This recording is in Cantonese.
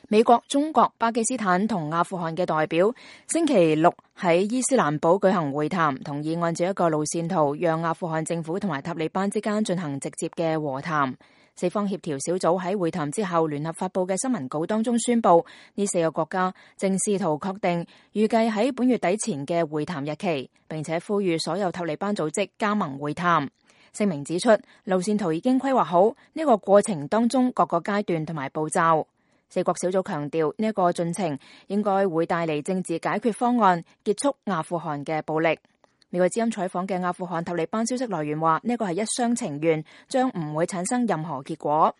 美國、中國、巴基斯坦同阿富汗嘅代表星期六喺伊斯蘭堡舉行會談，同意按照一個路線圖，讓阿富汗政府同埋塔利班之間進行直接嘅和談。四方協調小組喺會談之後聯合發佈嘅新聞稿當中宣布，呢4個國家正試圖確定預計喺本月底前嘅會談日期，並且呼籲所有塔利班組織加盟會談。聲明指出，路線圖已經規劃好，呢個過程當中各個階段同埋步驟。4國小組強調，呢一個進程應該會帶嚟政治解決方案，結束阿富汗嘅暴力。美國之音採訪嘅阿富汗塔利班消息來源話，呢個係一廂情願，將唔會產生任何結果。